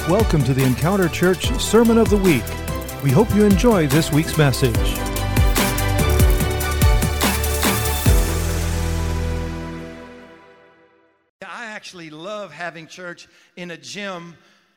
Welcome to the Encounter Church Sermon of the Week. We hope you enjoy this week's message. I actually love having church in a gym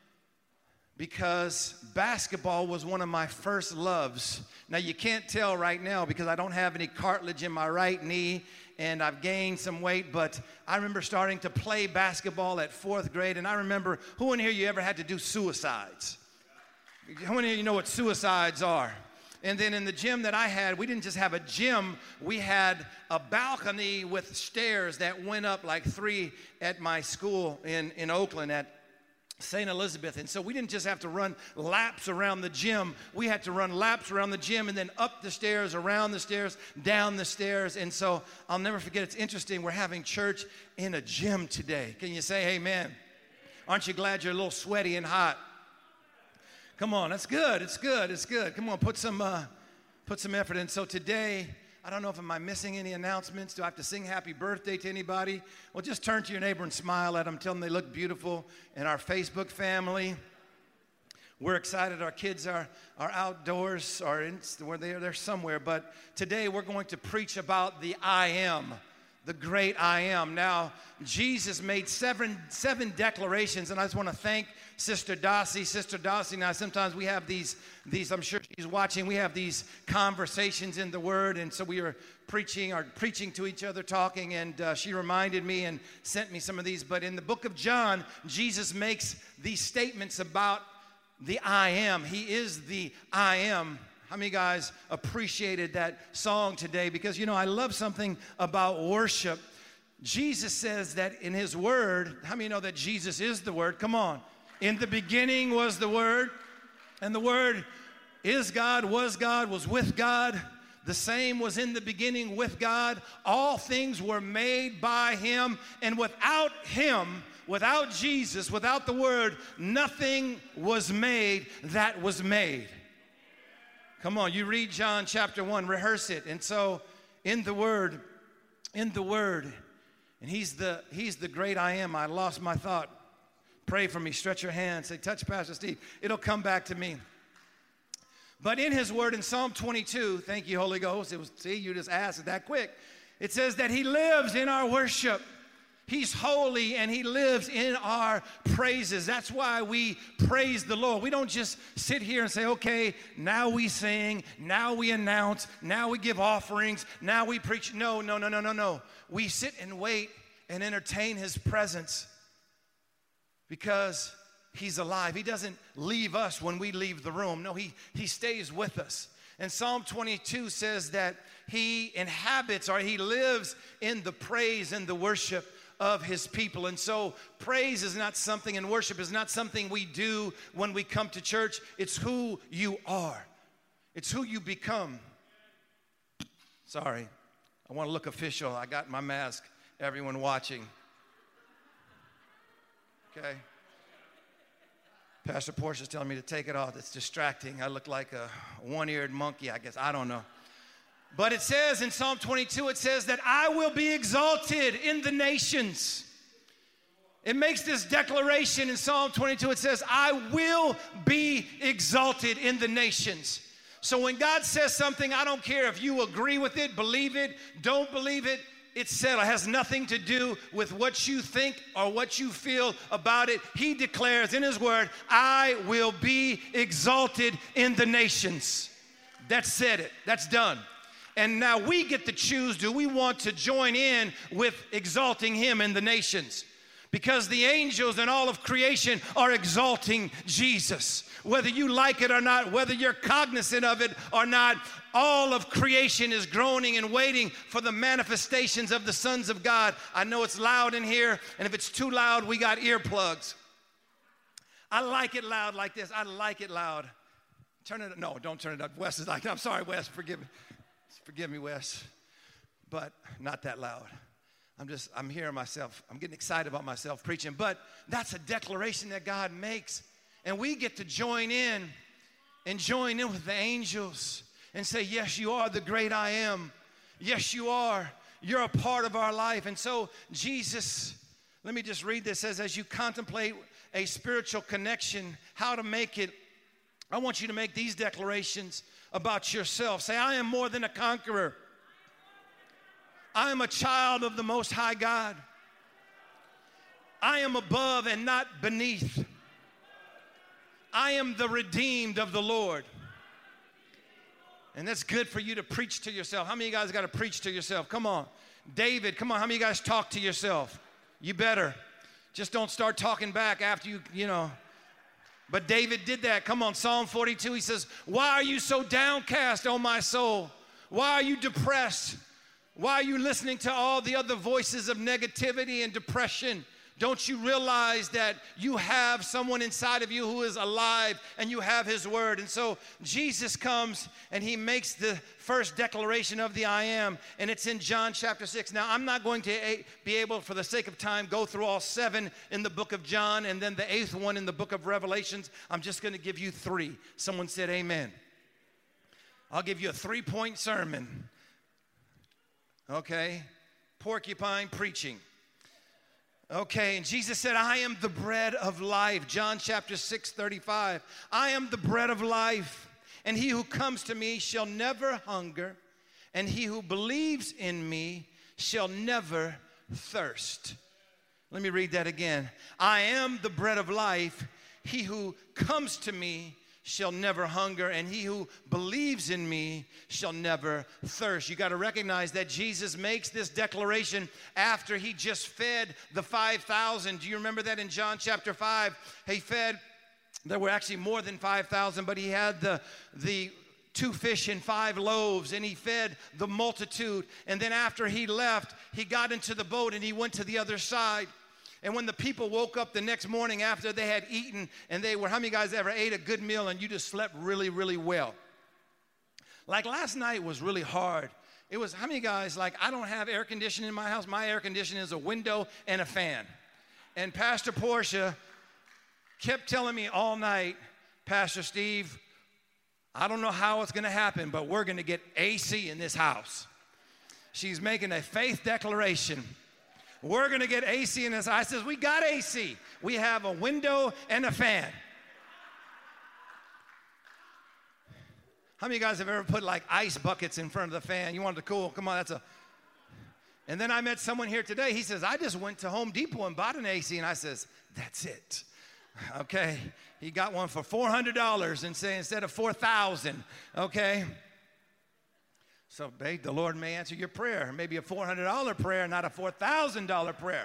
because basketball was one of my first loves. Now, you can't tell right now because I don't have any cartilage in my right knee and I've gained some weight, but I remember starting to play basketball at 4th grade, and I remember, who in here you ever had to do suicides? Who in here you know what suicides are? And then in the gym that I had, we didn't just have a gym, we had a balcony with stairs that went up like 3 at my school in Oakland at St. Elizabeth. And so we didn't just have to run laps around the gym. We had to run laps around the gym and then up the stairs, around the stairs, down the stairs. And so I'll never forget, it's interesting, we're having church in a gym today. Can you say amen? Aren't you glad you're a little sweaty and hot? Come on, that's good. It's good. It's good. Come on, put some effort in. So today, I don't know if am I missing any announcements. Do I have to sing happy birthday to anybody? Well, just turn to your neighbor and smile at them. Tell them they look beautiful. And our Facebook family, we're excited. Our kids are outdoors or where they're somewhere. But today we're going to preach about the I am. The great I am. Now, Jesus made seven declarations, and I just want to thank Sister Dossie. Sister Dossie and I, sometimes we have these, I'm sure she's watching, we have these conversations in the Word, and so we were preaching to each other, talking, and she reminded me and sent me some of these. But in the book of John, Jesus makes these statements about the I am. He is the I am. How many guys appreciated that song today? Because, you know, I love something about worship. Jesus says that in his word, how many know that Jesus is the word? Come on. In the beginning was the word, and the word is God, was with God. The same was in the beginning with God. All things were made by him, and without him, without Jesus, without the word, nothing was made that was made. Come on, you read John chapter 1, rehearse it. And so in the word, and he's the great I am. I lost my thought. Pray for me, stretch your hand, say, touch Pastor Steve. It'll come back to me. But in his word in Psalm 22, thank you, Holy Ghost. See, you just asked it that quick. It says that he lives in our worship. He's holy and he lives in our praises. That's why we praise the Lord. We don't just sit here and say, okay, now we sing, now we announce, now we give offerings, now we preach. No. We sit and wait and entertain his presence because he's alive. He doesn't leave us when we leave the room. No, he stays with us. And Psalm 22 says that he inhabits or he lives in the praise and the worship of his people. And so praise is not something, and worship is not something we do when we come to church. It's who you are. It's who you become. Sorry, I want to look official. I got my mask. Everyone watching. Okay. Pastor Portia's telling me to take it off. It's distracting. I look like a one-eared monkey, I guess. I don't know. But it says in Psalm 22, it says that I will be exalted in the nations. It makes this declaration in Psalm 22. It says, I will be exalted in the nations. So when God says something, I don't care if you agree with it, believe it, don't believe it. It's settled. It has nothing to do with what you think or what you feel about it. He declares in his word, I will be exalted in the nations. That's said it. That's done. And now we get to choose, do we want to join in with exalting him in the nations? Because the angels and all of creation are exalting Jesus. Whether you like it or not, whether you're cognizant of it or not, all of creation is groaning and waiting for the manifestations of the sons of God. I know it's loud in here, and if it's too loud, we got earplugs. I like it loud like this. I like it loud. Turn it up. No, don't turn it up. Wes is like, I'm sorry, Wes, forgive me. Forgive me, Wes, but not that loud. I'm hearing myself. I'm getting excited about myself preaching, but that's a declaration that God makes. And we get to join in with the angels and say, yes, you are the great I am. Yes, you are. You're a part of our life. And so Jesus Let me just read this. It says, as you contemplate a spiritual connection, how to make it, I want you to make these declarations about yourself. Say, I am more than a conqueror. I am a child of the Most High God. I am above and not beneath. I am the redeemed of the Lord. And that's good for you to preach to yourself. How many of you guys got to preach to yourself? Come on. David, come on. How many of you guys talk to yourself? You better. Just don't start talking back after you know. But David did that. Come on. Psalm 42, he says, why are you so downcast, O my soul? Why are you depressed? Why are you listening to all the other voices of negativity and depression? Don't you realize that you have someone inside of you who is alive and you have his word? And so Jesus comes and he makes the first declaration of the I am, and it's in John chapter 6. Now, I'm not going to be able, for the sake of time, go through all 7 in the book of John and then the 8th one in the book of Revelations. I'm just going to give you 3. Someone said amen. I'll give you a 3-point sermon. Okay? Porcupine preaching. Okay, and Jesus said, I am the bread of life. John chapter 6:35. I am the bread of life, and he who comes to me shall never hunger, and he who believes in me shall never thirst. Let me read that again. I am the bread of life. He who comes to me shall never hunger, and he who believes in me shall never thirst. You got to recognize that Jesus makes this declaration after he just fed the 5,000. Do you remember that in John chapter 5? He fed, there were actually more than 5,000, but he had the 2 fish and 5 loaves, and he fed the multitude. And then after he left, he got into the boat and he went to the other side. And when the people woke up the next morning after they had eaten, and they were, how many guys ever ate a good meal and you just slept really, really well? Like last night was really hard. It was, how many guys, like, I don't have air conditioning in my house. My air conditioning is a window and a fan. And Pastor Portia kept telling me all night, Pastor Steve, I don't know how it's going to happen, but we're going to get AC in this house. She's making a faith declaration. We're going to get AC in this. I says, we got AC. We have a window and a fan. How many of you guys have ever put like ice buckets in front of the fan? You wanted to cool. Come on, that's a. And then I met someone here today. He says, I just went to Home Depot and bought an AC. And I says, that's it. Okay. He got one for $400 and say instead of $4,000. Okay. So, babe, the Lord may answer your prayer. Maybe a $400 prayer, not a $4,000 prayer.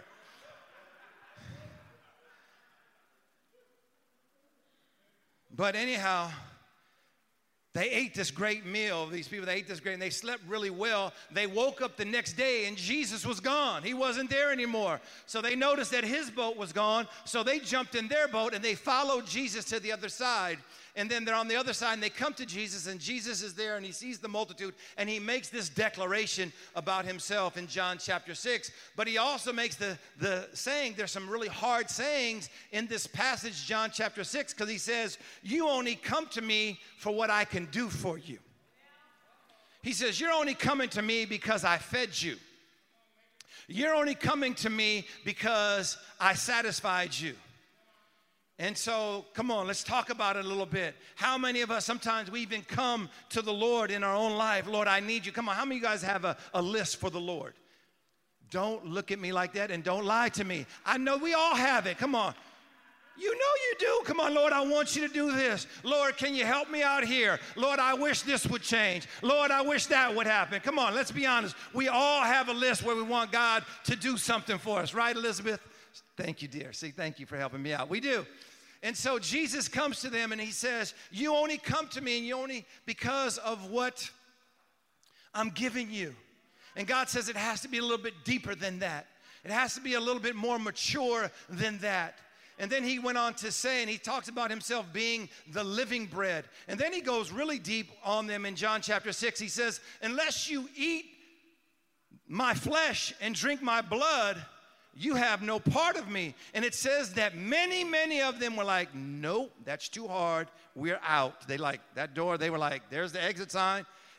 But anyhow, they ate this great meal. These people, they ate this great, and they slept really well. They woke up the next day, and Jesus was gone. He wasn't there anymore. So they noticed that his boat was gone. So they jumped in their boat, and they followed Jesus to the other side. And then they're on the other side, and they come to Jesus, and Jesus is there, and he sees the multitude, and he makes this declaration about himself in John chapter 6. But he also makes the saying, there's some really hard sayings in this passage, John chapter 6, because he says, you only come to me for what I can do for you. He says, you're only coming to me because I fed you. You're only coming to me because I satisfied you. And so, come on, let's talk about it a little bit. How many of us, sometimes we even come to the Lord in our own life. Lord, I need you. Come on, how many of you guys have a list for the Lord? Don't look at me like that and don't lie to me. I know we all have it. Come on. You know you do. Come on, Lord, I want you to do this. Lord, can you help me out here? Lord, I wish this would change. Lord, I wish that would happen. Come on, let's be honest. We all have a list where we want God to do something for us. Right, Elizabeth? Thank you, dear. See, thank you for helping me out. We do. And so Jesus comes to them and he says, you only come to me and you only because of what I'm giving you. And God says it has to be a little bit deeper than that. It has to be a little bit more mature than that. And then he went on to say, and he talks about himself being the living bread. And then he goes really deep on them in John chapter 6. He says, unless you eat my flesh and drink my blood, you have no part of me. And it says that many, many of them were like, nope, that's too hard. We're out. They like that door. They were like, there's the exit sign.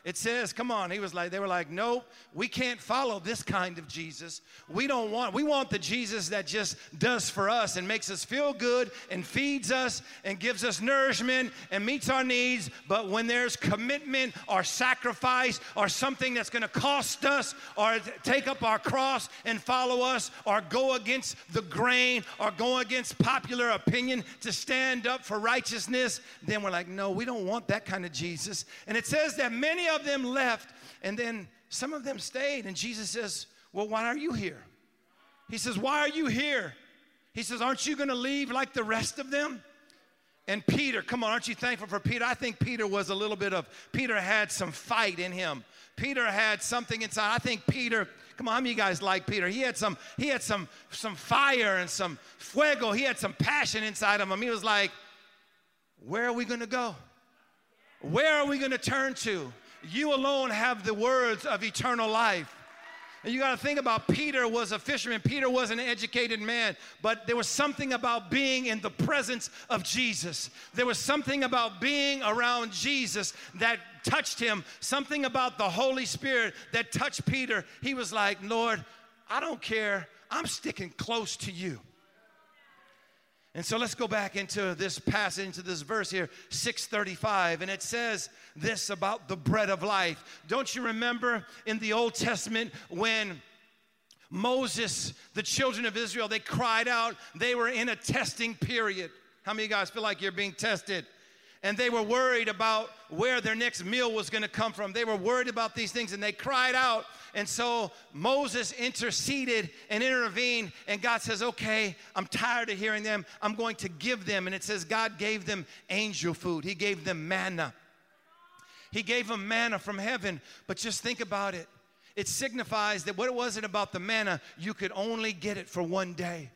It says, come on, they were like, nope, we can't follow this kind of Jesus. We want the Jesus that just does for us and makes us feel good and feeds us and gives us nourishment and meets our needs. But when there's commitment or sacrifice or something that's going to cost us or take up our cross and follow us or go against the grain or go against popular opinion to stand up for righteousness, then we're like, no, we don't want that kind of Jesus. And it says that many of them left, and then some of them stayed. And Jesus says, well, why are you here? He says, why are you here? He says, aren't you going to leave like the rest of them? And Peter, come on, aren't you thankful for Peter? I think Peter had some fight in him. Peter had something inside. I think Peter, come on, how many of you guys like Peter? He had some fire and some fuego. He had some passion inside of him. He was like, where are we going to go? Where are we going to turn to? You alone have the words of eternal life. And you got to think about Peter was a fisherman. Peter was an educated man, but there was something about being in the presence of Jesus. There was something about being around Jesus that touched him, something about the Holy Spirit that touched Peter. He was like, Lord, I don't care. I'm sticking close to you. And so let's go back into this passage, into this verse here, 6:35, and it says this about the bread of life. Don't you remember in the Old Testament when Moses, the children of Israel, they cried out, they were in a testing period. How many of you guys feel like you're being tested? And they were worried about where their next meal was going to come from. They were worried about these things, and they cried out. And so Moses interceded and intervened, and God says, okay, I'm tired of hearing them. I'm going to give them. And it says God gave them angel food. He gave them manna. He gave them manna from heaven. But just think about it. It signifies that what was it about the manna? You could only get it for one day.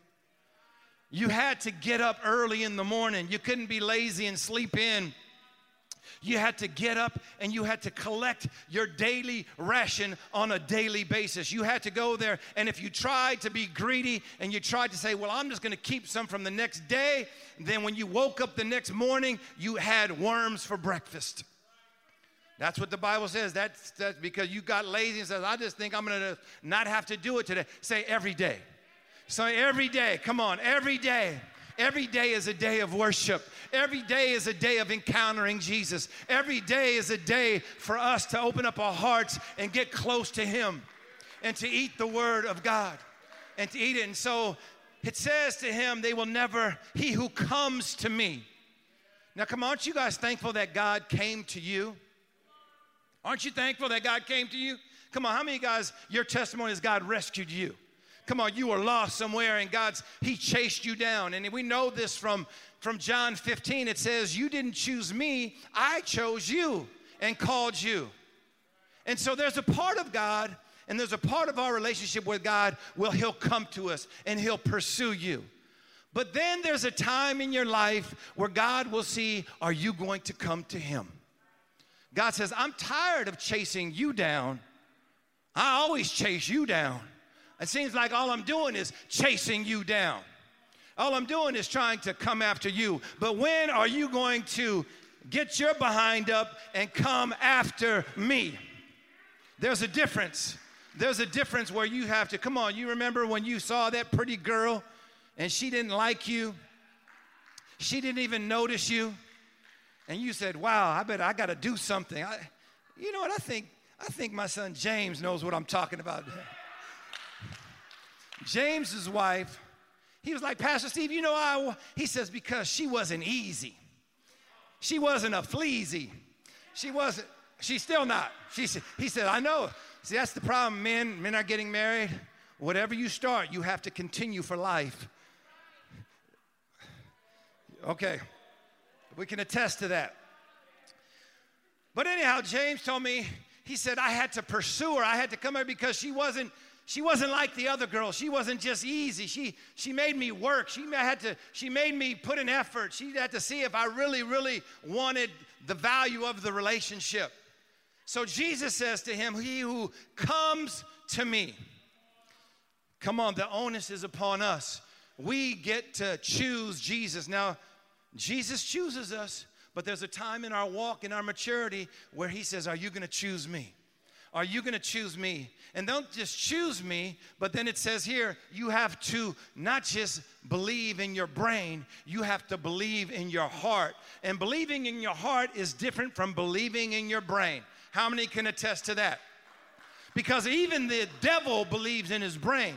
You had to get up early in the morning. You couldn't be lazy and sleep in. You had to get up and you had to collect your daily ration on a daily basis. You had to go there, and if you tried to be greedy and you tried to say, well, I'm just going to keep some from the next day, then when you woke up the next morning, you had worms for breakfast. That's what the Bible says. That's because you got lazy and says, I just think I'm going to not have to do it today. Say every day. So every day, come on, every day. Every day is a day of worship. Every day is a day of encountering Jesus. Every day is a day for us to open up our hearts and get close to Him and to eat the Word of God and to eat it. And so it says to him, they will never, he who comes to me. Now, come on, aren't you guys thankful that God came to you? Aren't you thankful that God came to you? Come on, how many of you guys, your testimony is God rescued you? Come on, you were lost somewhere and He chased you down. And we know this from John 15. It says, you didn't choose me, I chose you and called you. And so there's a part of God and there's a part of our relationship with God where He'll come to us and He'll pursue you. But then there's a time in your life where God will see, are you going to come to Him? God says, I'm tired of chasing you down. I always chase you down. It seems like all I'm doing is chasing you down. All I'm doing is trying to come after you. But when are you going to get your behind up and come after me? There's a difference. There's a difference where you have to, come on, you remember when you saw that pretty girl and she didn't like you? She didn't even notice you. And you said, wow, I bet I got to do something. You know what, I think my son James knows what I'm talking about. James's wife, he was like, Pastor Steve, you know, he says, because she wasn't easy. She wasn't a fleazy. She's still not. He said, I know. See, that's the problem, men are getting married. Whatever you start, you have to continue for life. Okay, we can attest to that. But anyhow, James told me, he said, I had to pursue her. I had to come here because she wasn't like the other girls. She wasn't just easy. She made me work. She made me put an effort. She had to see if I really, really wanted the value of the relationship. So Jesus says to him, he who comes to me. Come on, the onus is upon us. We get to choose Jesus. Now, Jesus chooses us, But there's a time in our walk, in our maturity, where he says, are you going to choose me? Are you going to choose me? And don't just choose me, but then it says here, you have to not just believe in your brain, you have to believe in your heart. And believing in your heart is different from believing in your brain. How many can attest to that? Because even the devil believes in his brain.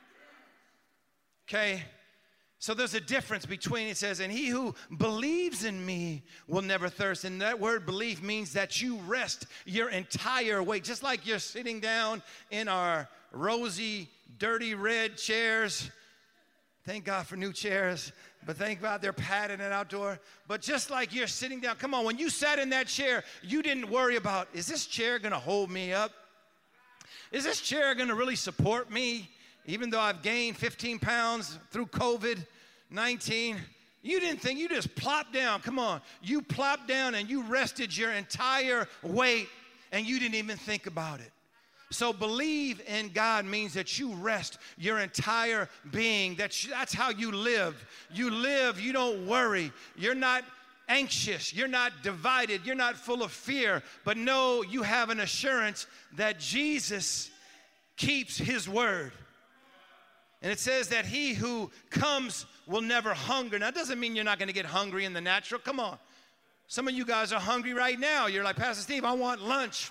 Okay? So there's a difference between, it says, and he who believes in me will never thirst. And that word belief means that you rest your entire weight. Just like you're sitting down in our rosy, dirty red chairs. Thank God for new chairs. But thank God they're padded and outdoor. But just like you're sitting down, come on, when you sat in that chair, you didn't worry about, is this chair going to hold me up? Is this chair going to really support me? Even though I've gained 15 pounds through COVID-19, you didn't think, you just plopped down. Come on. You plopped down and you rested your entire weight and you didn't even think about it. So believe in God means that you rest your entire being. That's how you live. You live, you don't worry. You're not anxious. You're not divided. You're not full of fear. But no, you have an assurance that Jesus keeps his word. And it says that he who comes will never hunger. Now, that doesn't mean you're not going to get hungry in the natural. Come on. Some of you guys are hungry right now. You're like, Pastor Steve, I want lunch.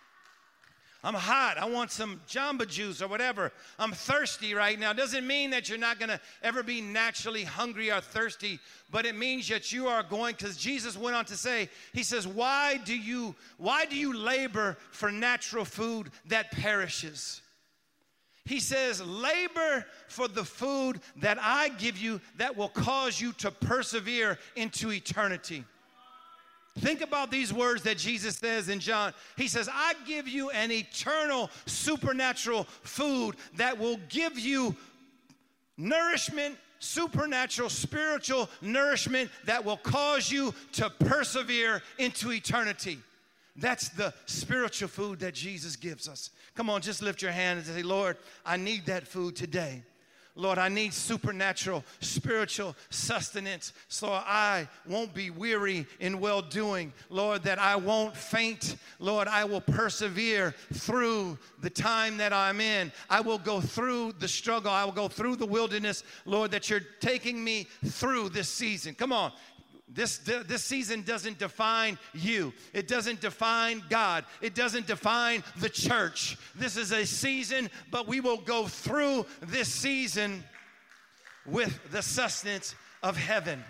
I'm hot. I want some Jamba Juice or whatever. I'm thirsty right now. Doesn't mean that you're not going to ever be naturally hungry or thirsty, but it means that you are going, because Jesus went on to say, he says, why do you labor for natural food that perishes? He says, labor for the food that I give you that will cause you to persevere into eternity. Think about these words that Jesus says in John. He says, I give you an eternal supernatural food that will give you nourishment, supernatural spiritual nourishment that will cause you to persevere into eternity. That's the spiritual food that Jesus gives us. Come on, just lift your hand and say, Lord, I need that food today. Lord, I need supernatural, spiritual sustenance so I won't be weary in well-doing. Lord, that I won't faint. Lord, I will persevere through the time that I'm in. I will go through the struggle. I will go through the wilderness. Lord, that you're taking me through this season. Come on. This season doesn't define you. It doesn't define God. It doesn't define the church. This is a season, but we will go through this season with the sustenance of heaven.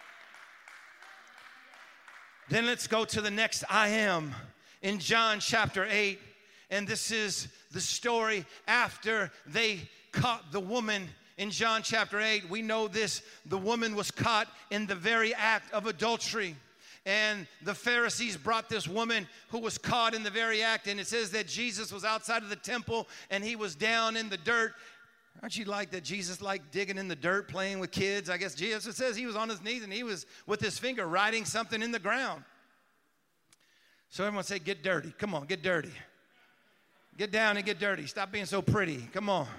Then let's go to the next I am in John chapter 8. And this is the story after they caught the woman. In John chapter 8, we know this, the woman was caught in the very act of adultery. And the Pharisees brought this woman who was caught in the very act. And it says that Jesus was outside of the temple and he was down in the dirt. Aren't you like that Jesus liked digging in the dirt, playing with kids? I guess Jesus says he was on his knees and he was with his finger writing something in the ground. So everyone say, get dirty. Come on, get dirty. Get down and get dirty. Stop being so pretty. Come on.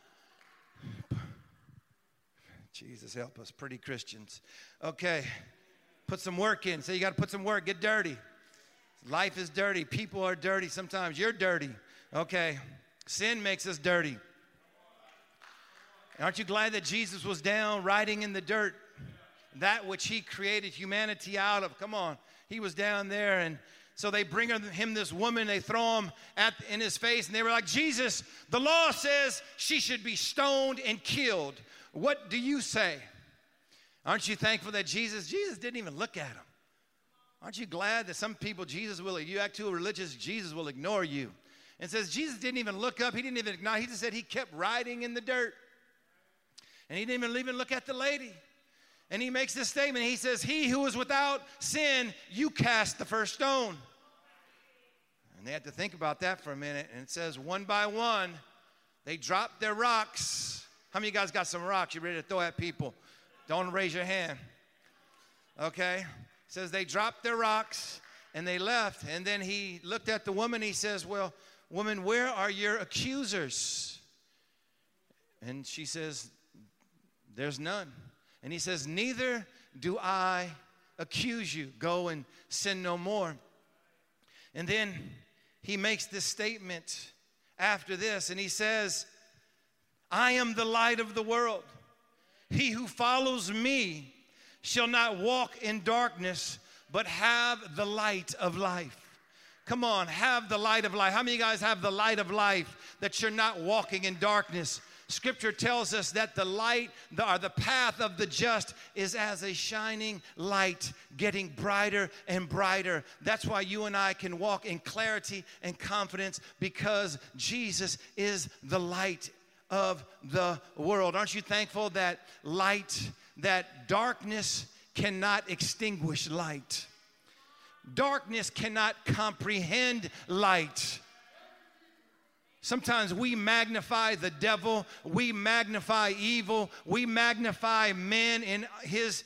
Jesus, help us, pretty Christians. Okay, put some work in. Say you got to put some work, get dirty. Life is dirty. People are dirty. Sometimes you're dirty. Okay, sin makes us dirty. Aren't you glad that Jesus was down writing in the dirt? That which he created humanity out of. Come on, he was down there. And so they bring him this woman. They throw him in his face. And they were like, Jesus, the law says she should be stoned and killed. What do you say? Aren't you thankful that Jesus didn't even look at him? Aren't you glad that some people, you act too religious, Jesus will ignore you. And says Jesus didn't even look up. He didn't even acknowledge. He just said he kept writing in the dirt. And he didn't even look at the lady. And he makes this statement. He says, he who is without sin, you cast the first stone. And they had to think about that for a minute. And it says, one by one, they dropped their rocks. How many of you guys got some rocks you're ready to throw at people? Don't raise your hand. Okay. It says they dropped their rocks and they left. And then he looked at the woman. He says, well, woman, where are your accusers? And she says, there's none. And he says, neither do I accuse you. Go and sin no more. And then he makes this statement after this, and he says, I am the light of the world. He who follows me shall not walk in darkness, but have the light of life. Come on, have the light of life. How many of you guys have the light of life, that you're not walking in darkness? Scripture tells us that the light, or the path of the just, is as a shining light, getting brighter and brighter. That's why you and I can walk in clarity and confidence, because Jesus is the light of the world. Aren't you thankful that darkness cannot extinguish light? Darkness cannot comprehend light. Sometimes we magnify the devil, we magnify evil, we magnify men in his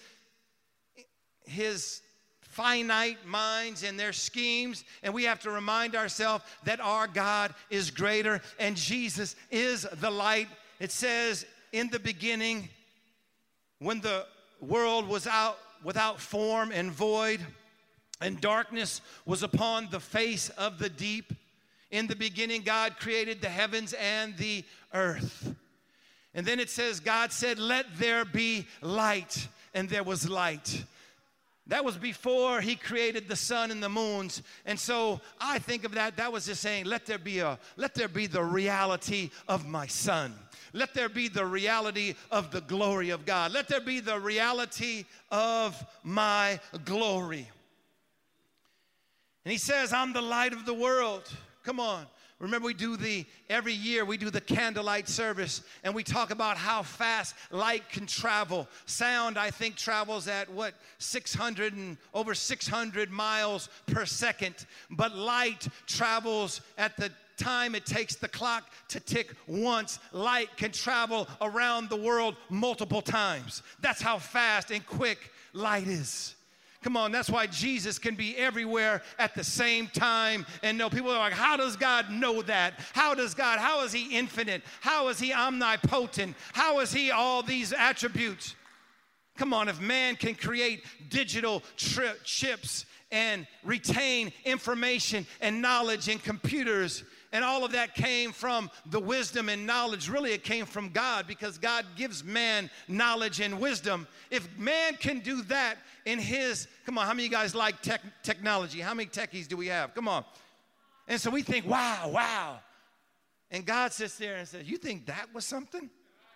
finite minds and their schemes, and we have to remind ourselves that our God is greater and Jesus is the light. It says, in the beginning, when the world was without form and void, and darkness was upon the face of the deep, in the beginning, God created the heavens and the earth. And then it says, God said, let there be light, and there was light. That was before he created the sun and the moons. And so I think of that was just saying, let there be the reality of my son. Let there be the reality of the glory of God. Let there be the reality of my glory. And he says, I'm the light of the world. Come on. Remember, every year we do the candlelight service, and we talk about how fast light can travel. Sound, I think, travels at over 600 miles per second. But light travels at the time it takes the clock to tick once. Light can travel around the world multiple times. That's how fast and quick light is. Come on, that's why Jesus can be everywhere at the same time and know. People are like, how does God know that? How is he infinite? How is he omnipotent? How is he all these attributes? Come on, if man can create digital chips and retain information and knowledge in computers, and all of that came from the wisdom and knowledge. Really, it came from God, because God gives man knowledge and wisdom. If man can do that in his, come on, how many of you guys like technology? How many techies do we have? Come on. And so we think, wow. And God sits there and says, you think that was something?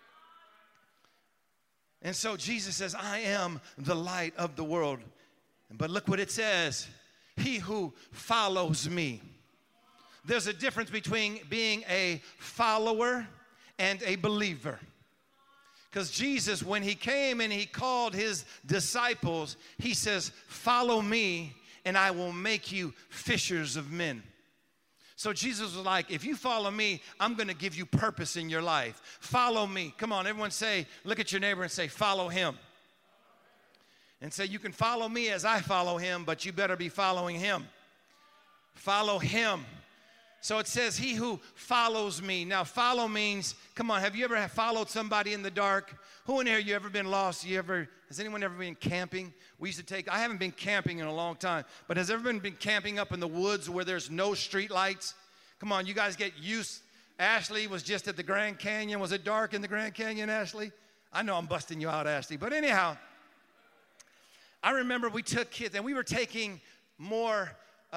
And so Jesus says, I am the light of the world. But look what it says. He who follows me. There's a difference between being a follower and a believer. Because Jesus, when he came and he called his disciples, he says, follow me and I will make you fishers of men. So Jesus was like, if you follow me, I'm going to give you purpose in your life. Follow me. Come on, everyone say, look at your neighbor and say, follow him. And say, you can follow me as I follow him, but you better be following him. Follow him. So it says, he who follows me. Now, follow means, come on, have you ever followed somebody in the dark? Who in here, you ever been lost? Has anyone ever been camping? I haven't been camping in a long time, but has everyone been camping up in the woods where there's no street lights? Come on, you guys get used. Ashley was just at the Grand Canyon. Was it dark in the Grand Canyon, Ashley? I know I'm busting you out, Ashley, but anyhow, I remember we took kids, and we were taking more,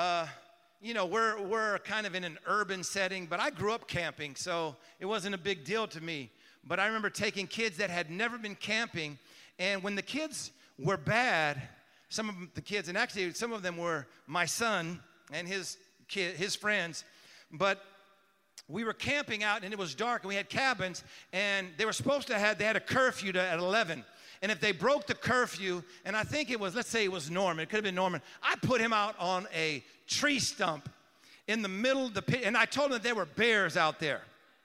we're kind of in an urban setting, but I grew up camping, so it wasn't a big deal to me. But I remember taking kids that had never been camping, and when the kids were bad, some of the kids, and actually some of them were my son and his friends, but we were camping out, and it was dark, and we had cabins, and they had a curfew at 11. And if they broke the curfew, and I think it was, let's say it was Norman, it could have been Norman, I put him out on a tree stump in the middle of the pit, and I told him that there were bears out there.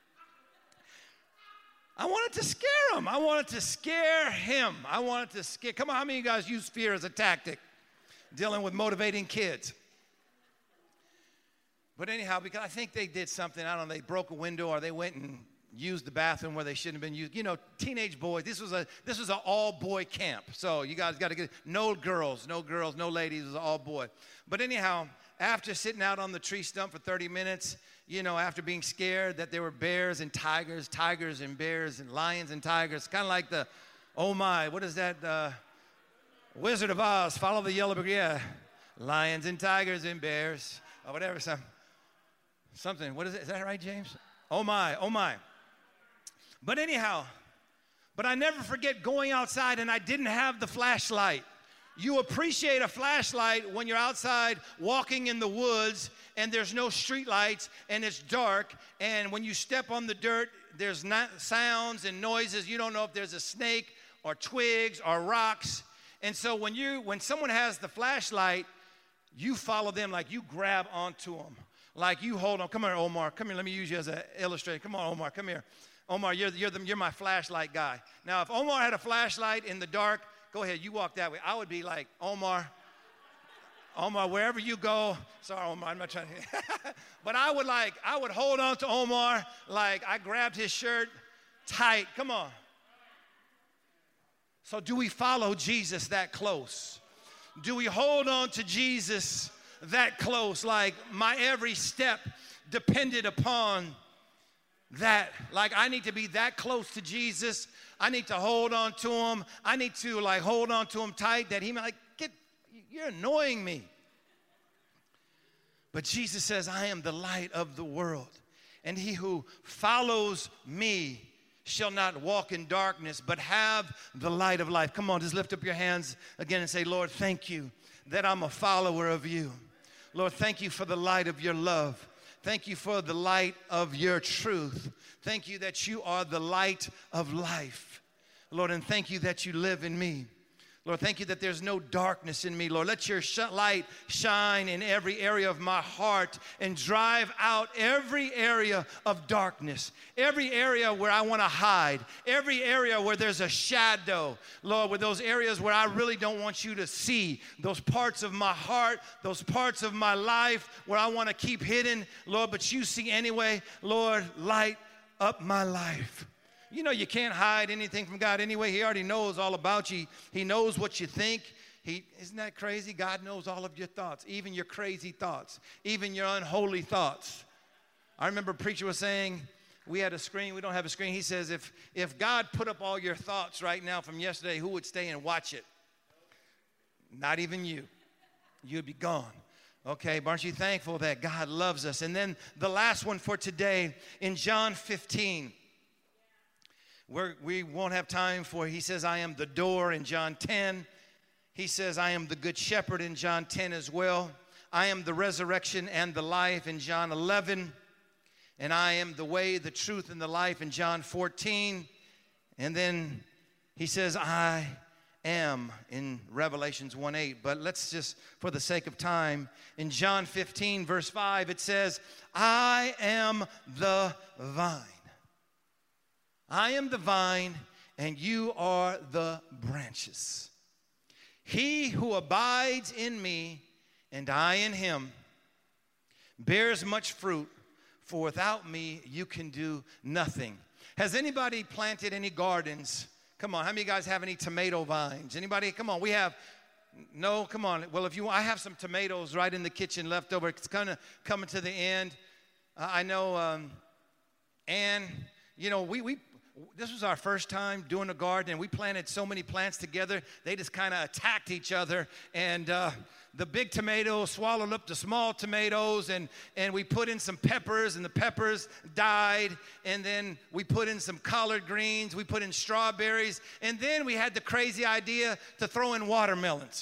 I wanted to scare him. I wanted to scare him. Come on, how many of you guys use fear as a tactic dealing with motivating kids? But anyhow, because I think they did something, I don't know, they broke a window or they went and used the bathroom where they shouldn't have been used. You know, teenage boys. This was an all-boy camp. So you guys got to get no girls, no ladies. It was all boy. But anyhow, after sitting out on the tree stump for 30 minutes, you know, after being scared that there were bears and tigers and bears and lions and tigers, kind of like the, oh my, what is that? Wizard of Oz, follow the yellow brick, yeah. Lions and tigers and bears, or whatever, something. What is it? Is that right, James? Oh my, oh my. But anyhow, I never forget going outside and I didn't have the flashlight. You appreciate a flashlight when you're outside walking in the woods and there's no street lights and it's dark, and when you step on the dirt, there's not sounds and noises. You don't know if there's a snake or twigs or rocks. And so when someone has the flashlight, you follow them, like you grab onto them. Like you hold on. Come here, Omar. Come here. Let me use you as an illustrator. Come on, Omar. Come here. Omar, you're my flashlight guy. Now, if Omar had a flashlight in the dark, go ahead. You walk that way. I would be like, Omar, wherever you go. Sorry, Omar. I'm not trying to. But I would hold on to Omar like I grabbed his shirt tight. Come on. So do we follow Jesus that close? Do we hold on to Jesus that close? Like my every step depended upon that. Like I need to be that close to Jesus. I need to hold on to him. I need to like hold on to him tight that he might like, you're annoying me. But Jesus says, I am the light of the world. And he who follows me shall not walk in darkness, but have the light of life. Come on, just lift up your hands again and say, Lord, thank you that I'm a follower of you. Lord, thank you for the light of your love. Thank you for the light of your truth. Thank you that you are the light of life. Lord, and thank you that you live in me. Lord, thank you that there's no darkness in me. Lord, let your light shine in every area of my heart and drive out every area of darkness, every area where I want to hide, every area where there's a shadow. Lord, with those areas where I really don't want you to see, those parts of my heart, those parts of my life where I want to keep hidden, Lord, but you see anyway. Lord, light up my life. You know you can't hide anything from God anyway. He already knows all about you. He knows what you think. Isn't that crazy? God knows all of your thoughts, even your crazy thoughts, even your unholy thoughts. I remember a preacher was saying, we had a screen. We don't have a screen. He says, if God put up all your thoughts right now from yesterday, who would stay and watch it? Not even you. You'd be gone. Okay, but aren't you thankful that God loves us? And then the last one for today in John 15. We won't have time for, he says, I am the door in John 10. He says, I am the good shepherd in John 10 as well. I am the resurrection and the life in John 11. And I am the way, the truth, and the life in John 14. And then he says, I am in Revelations 1:8. But let's just, for the sake of time, in John 15, verse 5, it says, I am the vine. I am the vine, and you are the branches. He who abides in me, and I in him, bears much fruit, for without me you can do nothing. Has anybody planted any gardens? Come on, how many of you guys have any tomato vines? Anybody? Come on, we have. No, come on. Well, if you want, I have some tomatoes right in the kitchen left over. It's kind of coming to the end. I know, and, you know, this was our first time doing a garden, and we planted so many plants together, they just kind of attacked each other, and the big tomatoes swallowed up the small tomatoes, and we put in some peppers, and the peppers died, and then we put in some collard greens, we put in strawberries, and then we had the crazy idea to throw in watermelons.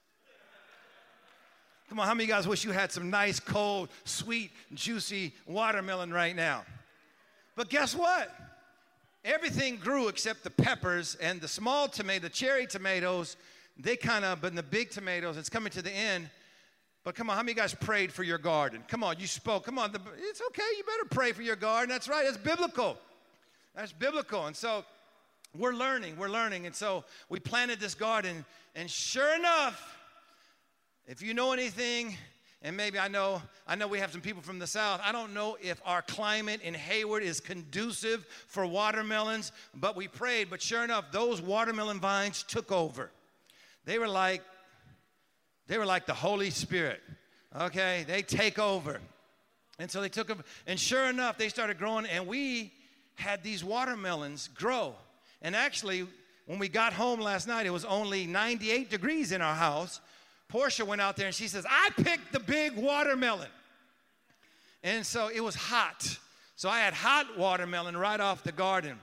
Come on, how many of you guys wish you had some nice, cold, sweet, juicy watermelon right now? But guess what? Everything grew except the peppers and the small tomato, the cherry tomatoes. But in the big tomatoes, it's coming to the end. But come on, how many of you guys prayed for your garden? Come on, you spoke. Come on, it's okay. You better pray for your garden. That's right. That's biblical. That's biblical. And so we're learning. And so we planted this garden. And sure enough, if you know anything, And maybe I know we have some people from the South. I don't know if our climate in Hayward is conducive for watermelons, but we prayed. But sure enough, those watermelon vines took over. They were like the Holy Spirit. Okay, they take over. And so they took them, and sure enough, they started growing, and we had these watermelons grow. And actually, when we got home last night, it was only 98 degrees in our house. Portia went out there, and she says, I picked the big watermelon. And so it was hot. So I had hot watermelon right off the garden.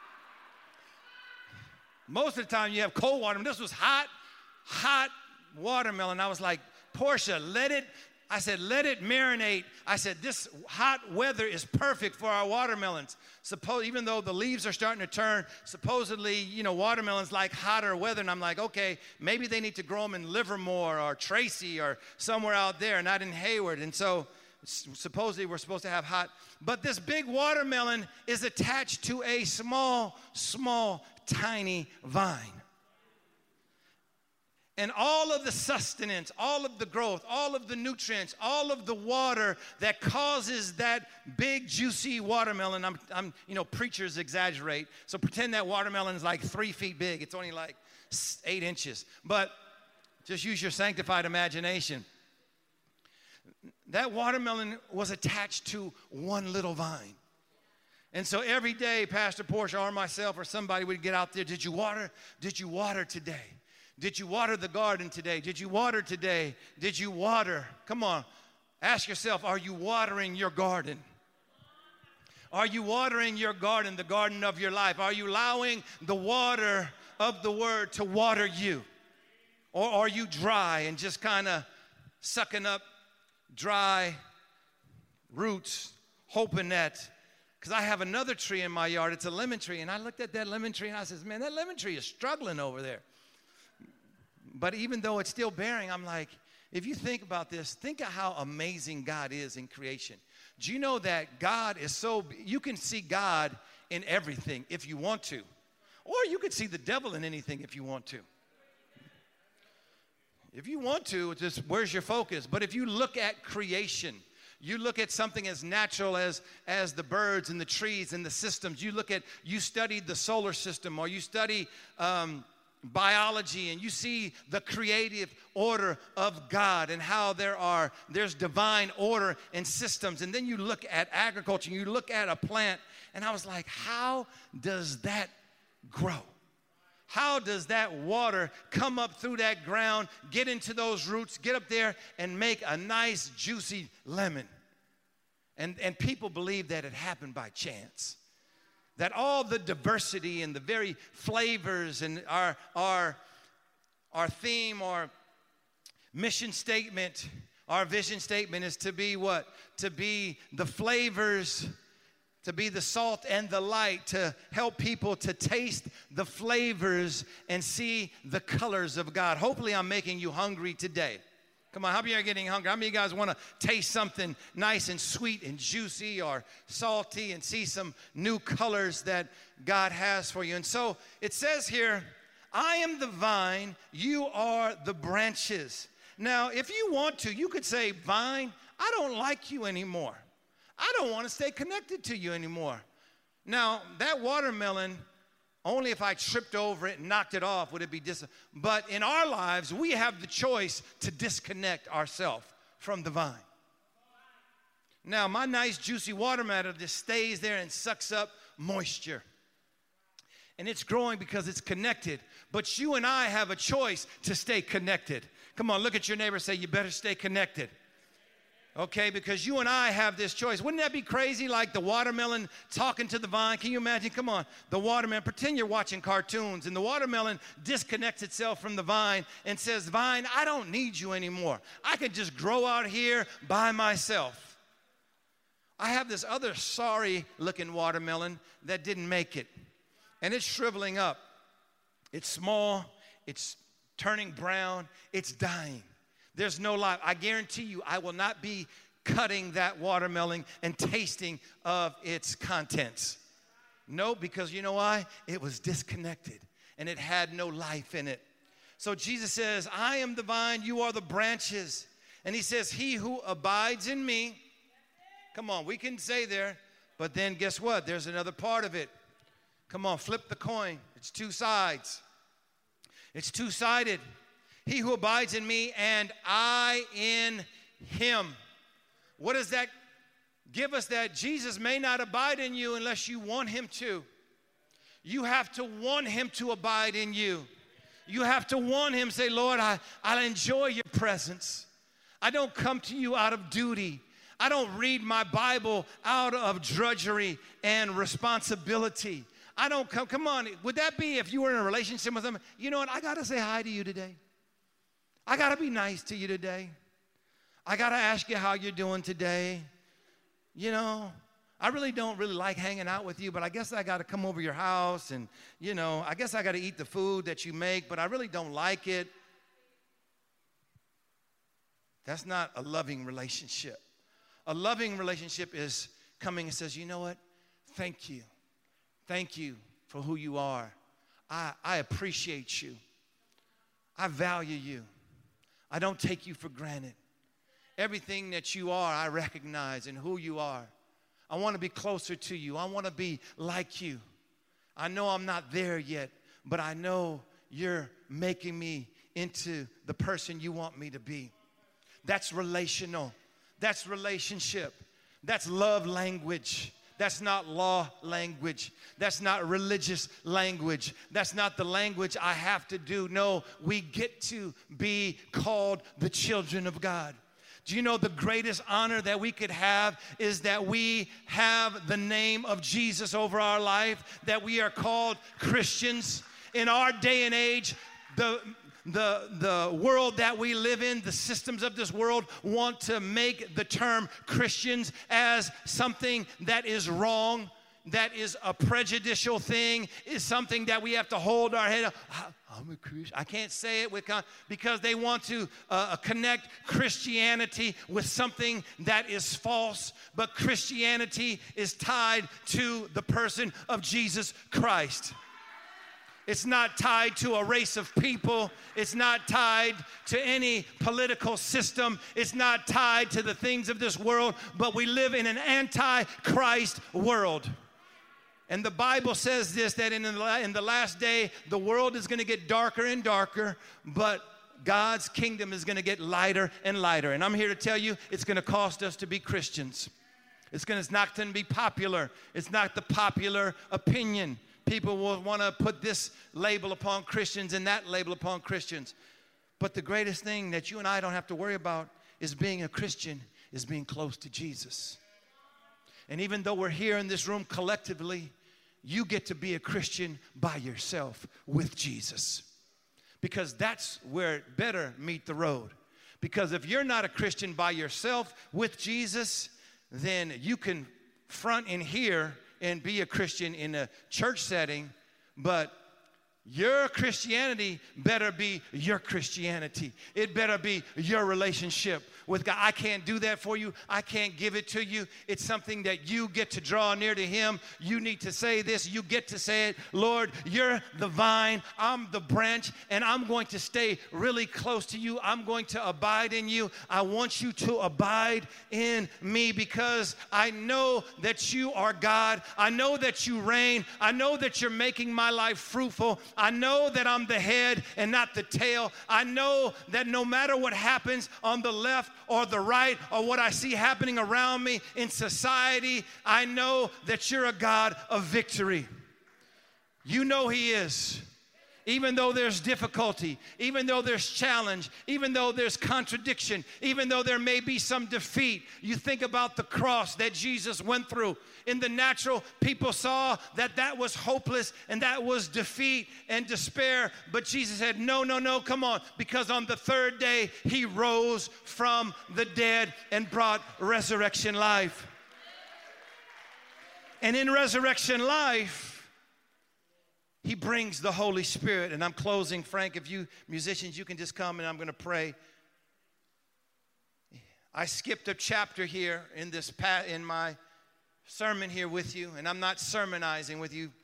Most of the time, you have cold watermelon. This was hot watermelon. I was like, Portia, let it marinate. I said, this hot weather is perfect for our watermelons. Even though the leaves are starting to turn, supposedly, watermelons like hotter weather. And I'm like, okay, maybe they need to grow them in Livermore or Tracy or somewhere out there, not in Hayward. And so supposedly we're supposed to have hot. But this big watermelon is attached to a small, tiny vine. And all of the sustenance, all of the growth, all of the nutrients, all of the water that causes that big, juicy watermelon, preachers exaggerate. So pretend that watermelon is like 3 feet big. It's only like 8 inches. But just use your sanctified imagination. That watermelon was attached to one little vine. And so every day, Pastor Portia or myself or somebody would get out there, did you water? Did you water today? Did you water the garden today? Did you water today? Did you water? Come on. Ask yourself, are you watering your garden? Are you watering your garden, the garden of your life? Are you allowing the water of the Word to water you? Or are you dry and just kind of sucking up dry roots, hoping that, because I have another tree in my yard. It's a lemon tree. And I looked at that lemon tree and I said, man, that lemon tree is struggling over there. But even though it's still bearing, I'm like, if you think about this, think of how amazing God is in creation. Do you know that God is you can see God in everything if you want to. Or you could see the devil in anything if you want to. If you want to, just where's your focus? But if you look at creation, you look at something as natural as the birds and the trees and the systems. You studied the solar system, or you study biology, and you see the creative order of God and how there's divine order and systems. And then you look at agriculture, and you look at a plant, and I was like, how does that grow? How does that water come up through that ground, get into those roots, get up there, and make a nice, juicy lemon? And people believe that it happened by chance. That all the diversity and the very flavors and our theme, our mission statement, our vision statement is to be what? To be the flavors, to be the salt and the light, to help people to taste the flavors and see the colors of God. Hopefully I'm making you hungry today. Come on, how many are getting hungry? How many of you guys want to taste something nice and sweet and juicy or salty and see some new colors that God has for you? And so it says here, I am the vine, you are the branches. Now, if you want to, you could say, vine, I don't like you anymore. I don't want to stay connected to you anymore. Now, that watermelon, only if I tripped over it and knocked it off would it be But in our lives, we have the choice to disconnect ourselves from the vine. Now, my nice juicy watermelon just stays there and sucks up moisture. And it's growing because it's connected. But you and I have a choice to stay connected. Come on, look at your neighbor and say, you better stay connected. Okay, because you and I have this choice. Wouldn't that be crazy, like the watermelon talking to the vine? Can you imagine? Come on, the watermelon, pretend you're watching cartoons, and the watermelon disconnects itself from the vine and says, vine, I don't need you anymore. I can just grow out here by myself. I have this other sorry-looking watermelon that didn't make it, and it's shriveling up. It's small, it's turning brown, it's dying. There's no life. I guarantee you I will not be cutting that watermelon and tasting of its contents. No, because you know why? It was disconnected and it had no life in it. So Jesus says, I am the vine, you are the branches. And he says, he who abides in me. Come on, we can say there. But then guess what? There's another part of it. Come on, flip the coin. It's two sides. It's two-sided. He who abides in me and I in him. What does that give us? That Jesus may not abide in you unless you want him to. You have to want him to abide in you. You have to want him. Say, Lord, I enjoy your presence. I don't come to you out of duty. I don't read my Bible out of drudgery and responsibility. I don't come on. Would that be if you were in a relationship with someone? You know what? I got to say hi to you today. I got to be nice to you today. I got to ask you how you're doing today. You know, I really don't like hanging out with you, but I guess I got to come over your house and, you know, I guess I got to eat the food that you make, but I really don't like it. That's not a loving relationship. A loving relationship is coming and says, you know what? Thank you. Thank you for who you are. I appreciate you. I value you. I don't take you for granted. Everything that you are, I recognize in who you are. I want to be closer to you. I want to be like you. I know I'm not there yet, but I know you're making me into the person you want me to be. That's relational. That's relationship. That's love language. That's not law language. That's not religious language. That's not the language I have to do. No, we get to be called the children of God. Do you know the greatest honor that we could have is that we have the name of Jesus over our life, that we are called Christians. In our day and age, the world that we live in, the systems of this world want to make the term Christians as something that is wrong, that is a prejudicial thing, is something that we have to hold our head up. I'm a Christian. I can't say it because they want to connect Christianity with something that is false. But Christianity is tied to the person of Jesus Christ. It's not tied to a race of people. It's not tied to any political system. It's not tied to the things of this world. But we live in an anti-Christ world. And the Bible says this, that in the last day, the world is going to get darker and darker, but God's kingdom is going to get lighter and lighter. And I'm here to tell you, it's going to cost us to be Christians. It's not going to be popular. It's not the popular opinion. People will want to put this label upon Christians and that label upon Christians. But the greatest thing that you and I don't have to worry about is being a Christian, is being close to Jesus. And even though we're here in this room collectively, you get to be a Christian by yourself with Jesus. Because that's where it better meet the road. Because if you're not a Christian by yourself with Jesus, then you can front in here and be a Christian in a church setting, but your Christianity better be your Christianity. It better be your relationship with God. I can't do that for you. I can't give it to you. It's something that you get to draw near to him. You need to say this. You get to say it. Lord, you're the vine. I'm the branch, and I'm going to stay really close to you. I'm going to abide in you. I want you to abide in me because I know that you are God. I know that you reign. I know that you're making my life fruitful. I know that I'm the head and not the tail. I know that no matter what happens on the left or the right or what I see happening around me in society, I know that you're a God of victory. You know he is. Even though there's difficulty, even though there's challenge, even though there's contradiction, even though there may be some defeat, you think about the cross that Jesus went through. In the natural, people saw that that was hopeless and that was defeat and despair. But Jesus said, no, come on. Because on the third day, he rose from the dead and brought resurrection life. And in resurrection life, he brings the Holy Spirit. And I'm closing. Frank, if you musicians, you can just come and I'm going to pray. I skipped a chapter here in my sermon here with you, and I'm not sermonizing with you.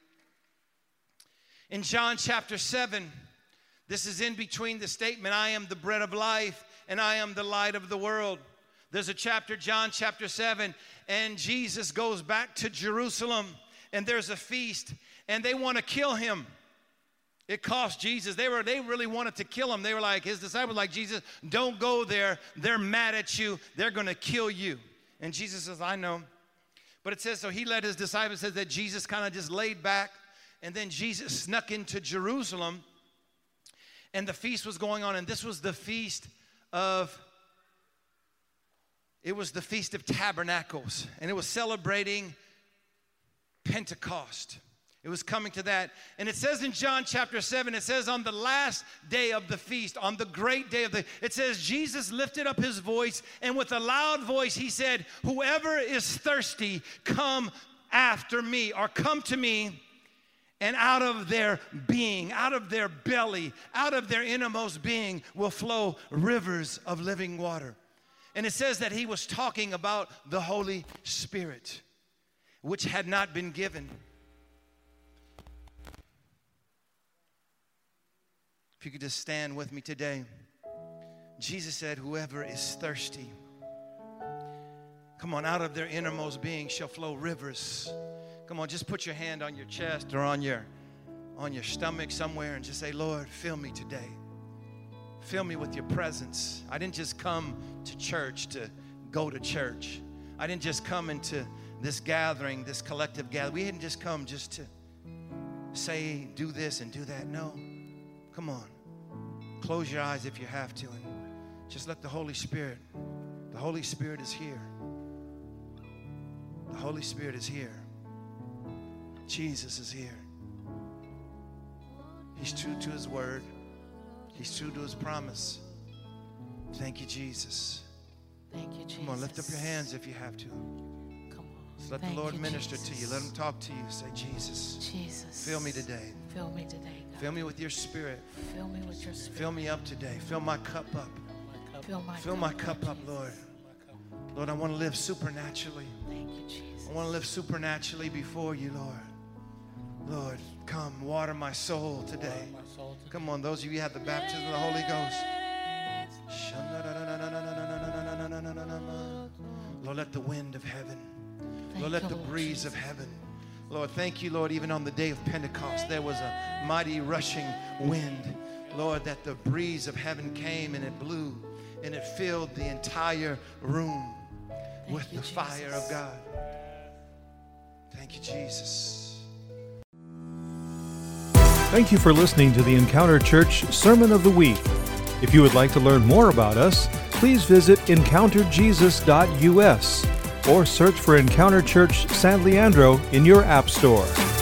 In John chapter 7, this is in between the statement, I am the bread of life, and I am the light of the world. There's a chapter, John chapter 7, and Jesus goes back to Jerusalem, and there's a feast, and they want to kill him. It cost Jesus. They really wanted to kill him. They were like, his disciples like, Jesus, don't go there. They're mad at you. They're going to kill you. And Jesus says, I know. But it says, so he led his disciples, says that Jesus kind of just laid back, and then Jesus snuck into Jerusalem, and the feast was going on, and this was the Feast of Tabernacles, and it was celebrating Pentecost. It was coming to that. And it says in John chapter 7, it says on the last day of the feast, on the great day it says Jesus lifted up his voice, and with a loud voice he said, whoever is thirsty, come after me, or come to me. And out of their being, out of their belly, out of their innermost being will flow rivers of living water. And it says that he was talking about the Holy Spirit, which had not been given. If you could just stand with me today. Jesus said, whoever is thirsty, come on, out of their innermost being shall flow rivers. Come on, just put your hand on your chest or on your stomach somewhere and just say, Lord, fill me today. Fill me with your presence. I didn't just come to church to go to church. I didn't just come into this gathering, this collective gathering. We didn't just come just to say, do this and do that. No. Come on. Close your eyes if you have to and just let the Holy Spirit is here. The Holy Spirit is here. Jesus is here. He's true to his word. He's true to his promise. Thank you, Jesus. Thank you, Jesus. Come on, lift up your hands if you have to. Come on. Just let the Lord minister to you. Let him talk to you. Say, Jesus. Jesus. Fill me today. Fill me today, God. Fill me with your spirit. Fill me with your spirit. Fill me up today. Fill my cup up. Fill my cup up, Lord. Lord, I want to live supernaturally. Thank you, Jesus. I want to live supernaturally before you, Lord. Lord, come, water my soul today. Come on, those of you who have the baptism of the Holy Ghost. Lord, let the wind of heaven, Lord, let the breeze of heaven. Lord, thank you, Lord, even on the day of Pentecost, there was a mighty rushing wind. Lord, that the breeze of heaven came and it blew and it filled the entire room with the fire of God. Thank you, Jesus. Thank you for listening to the Encounter Church Sermon of the Week. If you would like to learn more about us, please visit encounterjesus.us or search for Encounter Church San Leandro in your app store.